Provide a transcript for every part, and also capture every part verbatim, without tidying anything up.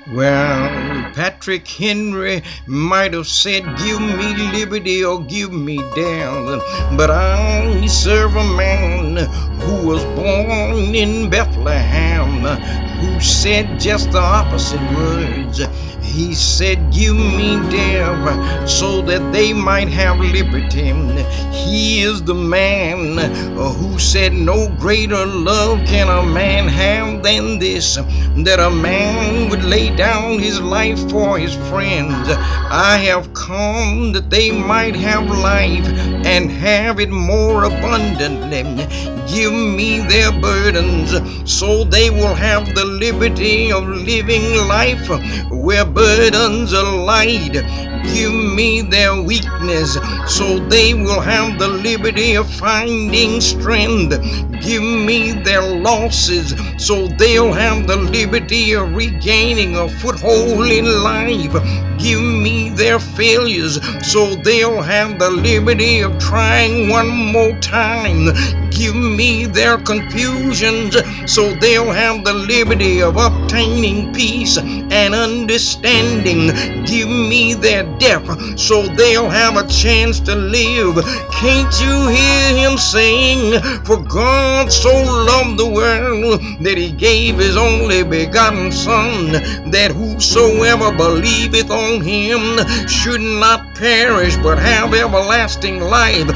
Well, Patrick Henry might have said, "Give me liberty or give me death," but I serve a man who was born in Bethlehem, who said just the opposite words. He said, "Give me death so that they might have liberty." He is the man who said, "No greater love can a man have than this, that a man would lay down his life for his friends. I have come that they might have life and have it more abundantly." Give me their burdens so they will have the liberty of living life where burdens are light. Give me their weakness so they will have the liberty of finding strength. Give me their losses so they'll have the liberty of regaining a foothold in life. Give me their failures so they'll have the liberty of trying one more time. Give me their confusions so they'll have the liberty of obtaining peace and understanding. Give me their death so they'll have a chance to live. Can't you hear him saying, "For God so loved the world that he gave his only begotten Son, that whosoever believeth on him should not perish but have everlasting life."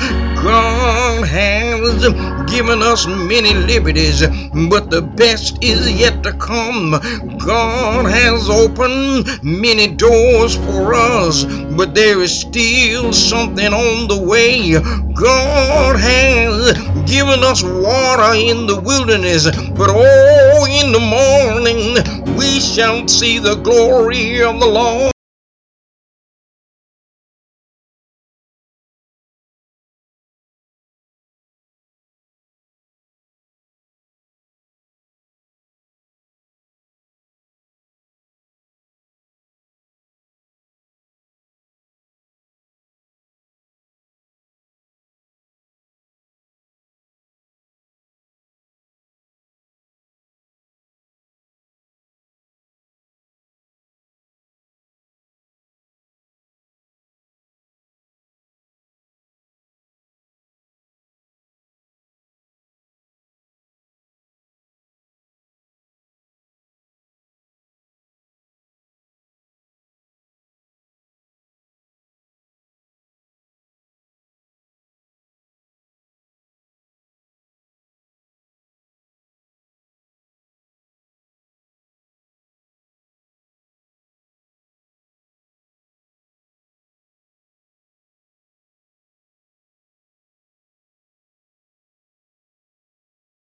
God has given us many liberties, but the best is yet to come. God has opened many doors for us, but there is still something on the way. God has given us water in the wilderness, but oh, in the morning we shall see the glory of the Lord.